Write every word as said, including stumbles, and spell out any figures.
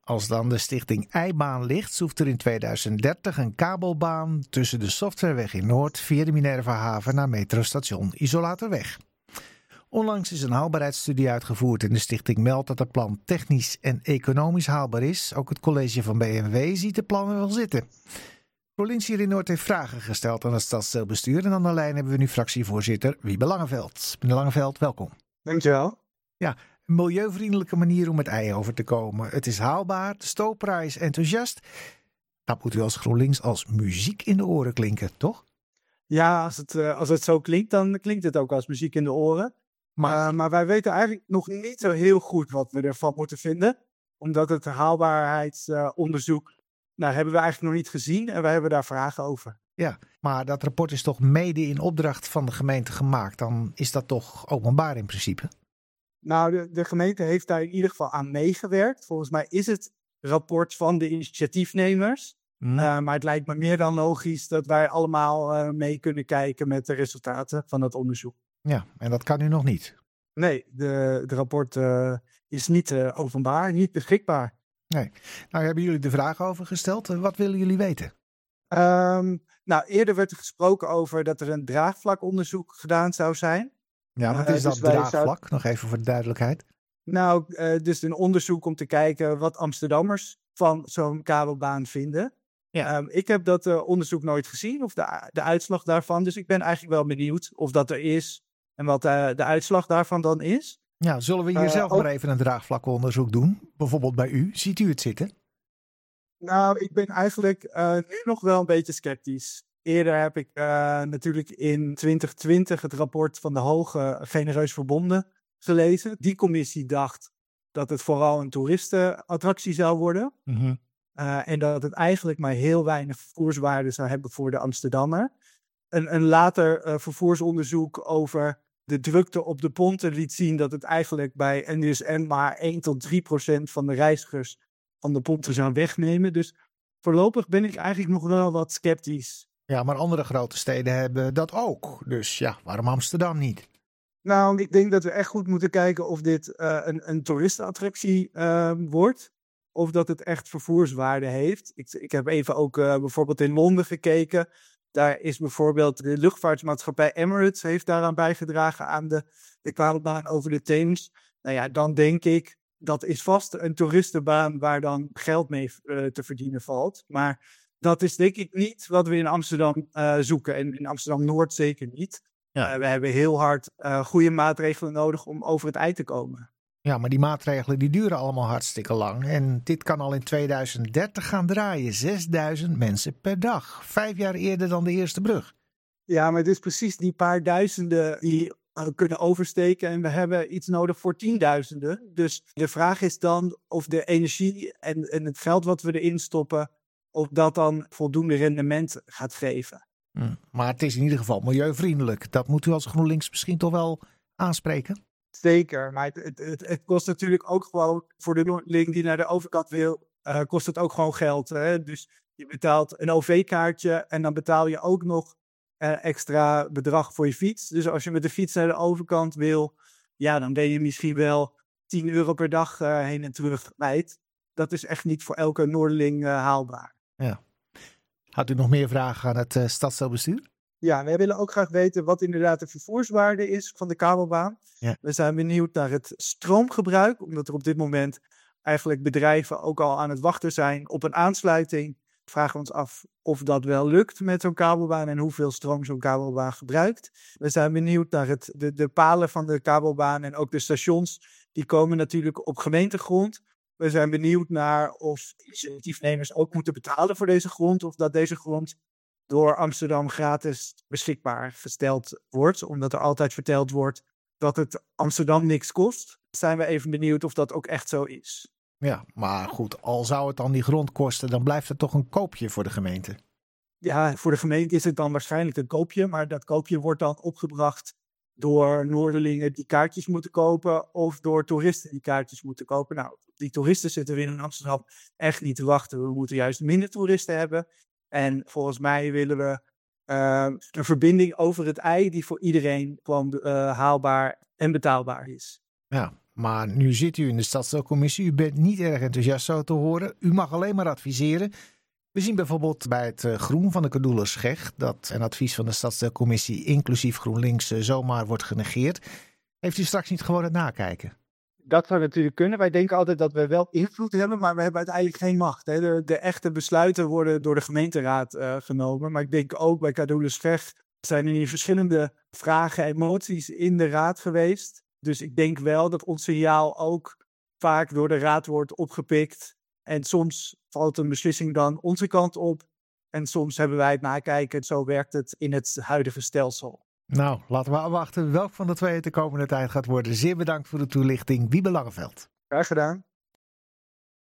Als dan de stichting Eibaan ligt, zoeft er in tweeduizend dertig een kabelbaan tussen de Softwareweg in Noord via de Minervahaven naar metrostation Isolatorweg. Onlangs is een haalbaarheidsstudie uitgevoerd en de stichting meldt dat het plan technisch en economisch haalbaar is. Ook het college van B N W ziet de plannen wel zitten. ProLinks hier in Noord heeft vragen gesteld aan het stadsdeelbestuur en aan de lijn hebben we nu fractievoorzitter Wiebe Langeveld. Meneer Langeveld, welkom. Dankjewel. Ja, een milieuvriendelijke manier om het ei over te komen. Het is haalbaar, de stoperaar is enthousiast. Dat moet u als GroenLinks als muziek in de oren klinken, toch? Ja, als het, uh, als het zo klinkt, dan klinkt het ook als muziek in de oren. Maar, uh, maar wij weten eigenlijk nog niet zo heel goed wat we ervan moeten vinden. Omdat het haalbaarheidsonderzoek, uh, nou, hebben we eigenlijk nog niet gezien en wij hebben daar vragen over. Ja, maar dat rapport is toch mede in opdracht van de gemeente gemaakt. Dan is dat toch openbaar in principe? Nou, de, de gemeente heeft daar in ieder geval aan meegewerkt. Volgens mij is het rapport van de initiatiefnemers. Mm. Uh, maar het lijkt me meer dan logisch dat wij allemaal uh, mee kunnen kijken met de resultaten van dat onderzoek. Ja, en dat kan u nog niet? Nee, de, de rapport uh, is niet uh, openbaar, niet beschikbaar. Nee. Nou, hebben jullie de vraag over gesteld. Wat willen jullie weten? Um, nou, eerder werd er gesproken over dat er een draagvlakonderzoek gedaan zou zijn. Ja, wat is uh, dat dus draagvlak? Zou... Nog even voor de duidelijkheid. Nou, uh, dus een onderzoek om te kijken wat Amsterdammers van zo'n kabelbaan vinden. Ja. Um, ik heb dat uh, onderzoek nooit gezien, of de, de uitslag daarvan. Dus ik ben eigenlijk wel benieuwd of dat er is en wat uh, de uitslag daarvan dan is. Ja, zullen we hier uh, zelf ook... maar even een draagvlakonderzoek doen? Bijvoorbeeld bij u. Ziet u het zitten? Nou, ik ben eigenlijk uh, nu nog wel een beetje sceptisch. Eerder heb ik uh, natuurlijk in twintig twintig het rapport van de Hoge Genereus Verbonden gelezen. Die commissie dacht dat het vooral een toeristenattractie zou worden. Mm-hmm. Uh, en dat het eigenlijk maar heel weinig vervoerswaarde zou hebben voor de Amsterdammer. Een, een later uh, vervoersonderzoek over de drukte op de ponten liet zien dat het eigenlijk bij N S N maar één tot drie procent van de reizigers van de ponten zou wegnemen. Dus voorlopig ben ik eigenlijk nog wel wat sceptisch. Ja, maar andere grote steden hebben dat ook. Dus ja, waarom Amsterdam niet? Nou, ik denk dat we echt goed moeten kijken of dit uh, een, een toeristenattractie uh, wordt. Of dat het echt vervoerswaarde heeft. Ik, ik heb even ook uh, bijvoorbeeld in Londen gekeken. Daar is bijvoorbeeld de luchtvaartmaatschappij Emirates heeft daaraan bijgedragen aan de, de kabelbaan over de Theems. Nou ja, dan denk ik, dat is vast een toeristenbaan waar dan geld mee uh, te verdienen valt. Maar dat is denk ik niet wat we in Amsterdam uh, zoeken. En in Amsterdam-Noord zeker niet. Ja. Uh, we hebben heel hard uh, goede maatregelen nodig om over het ei te komen. Ja, maar die maatregelen die duren allemaal hartstikke lang. En dit kan al in tweeduizend dertig gaan draaien. zesduizend mensen per dag. Vijf jaar eerder dan de eerste brug. Ja, maar het is precies die paar duizenden die uh, kunnen oversteken. En we hebben iets nodig voor tienduizenden. Dus de vraag is dan of de energie en, en het geld wat we erin stoppen, of dat dan voldoende rendement gaat geven. Hmm, maar het is in ieder geval milieuvriendelijk. Dat moet u als GroenLinks misschien toch wel aanspreken? Zeker, maar het, het, het, het kost natuurlijk ook gewoon voor de leerling die naar de overkant wil, uh, kost het ook gewoon geld. Hè? Dus je betaalt een O V-kaartje en dan betaal je ook nog uh, extra bedrag voor je fiets. Dus als je met de fiets naar de overkant wil, ja, dan ben je misschien wel tien euro per dag uh, heen en terug kwijt. Dat is echt niet voor elke Noorderling uh, haalbaar. Ja. Had u nog meer vragen aan het uh, stadsdeelbestuur? Ja, wij willen ook graag weten wat inderdaad de vervoerswaarde is van de kabelbaan. Ja. We zijn benieuwd naar het stroomgebruik, omdat er op dit moment eigenlijk bedrijven ook al aan het wachten zijn op een aansluiting. We vragen ons af of dat wel lukt met zo'n kabelbaan en hoeveel stroom zo'n kabelbaan gebruikt. We zijn benieuwd naar het, de, de palen van de kabelbaan en ook de stations. Die komen natuurlijk op gemeentegrond. We zijn benieuwd naar of initiatiefnemers ook moeten betalen voor deze grond, of dat deze grond door Amsterdam gratis beschikbaar gesteld wordt. Omdat er altijd verteld wordt dat het Amsterdam niks kost. Zijn we even benieuwd of dat ook echt zo is. Ja, maar goed, al zou het dan die grond kosten, dan blijft het toch een koopje voor de gemeente? Ja, voor de gemeente is het dan waarschijnlijk een koopje. Maar dat koopje wordt dan opgebracht door Noorderlingen die kaartjes moeten kopen, of door toeristen die kaartjes moeten kopen. Nou, die toeristen zitten we in Amsterdam echt niet te wachten. We moeten juist minder toeristen hebben. En volgens mij willen we uh, een verbinding over het ei die voor iedereen gewoon uh, haalbaar en betaalbaar is. Ja, maar nu zit u in de stadsdeelcommissie. U bent niet erg enthousiast zo te horen. U mag alleen maar adviseren. We zien bijvoorbeeld bij het groen van de Kadoelerscheg dat een advies van de stadsdeelcommissie inclusief GroenLinks zomaar wordt genegeerd. Heeft u straks niet gewoon het nakijken? Dat zou natuurlijk kunnen. Wij denken altijd dat we wel invloed hebben, maar we hebben uiteindelijk geen macht. Hè. De, de echte besluiten worden door de gemeenteraad uh, genomen. Maar ik denk ook bij Kadoelerscheg zijn er hier verschillende vragen en moties in de raad geweest. Dus ik denk wel dat ons signaal ook vaak door de raad wordt opgepikt. En soms valt een beslissing dan onze kant op. En soms hebben wij het nakijken. Zo werkt het in het huidige stelsel. Nou, laten we afwachten welk van de twee het de komende tijd gaat worden. Zeer bedankt voor de toelichting, Wiebe Langeveld. Graag gedaan.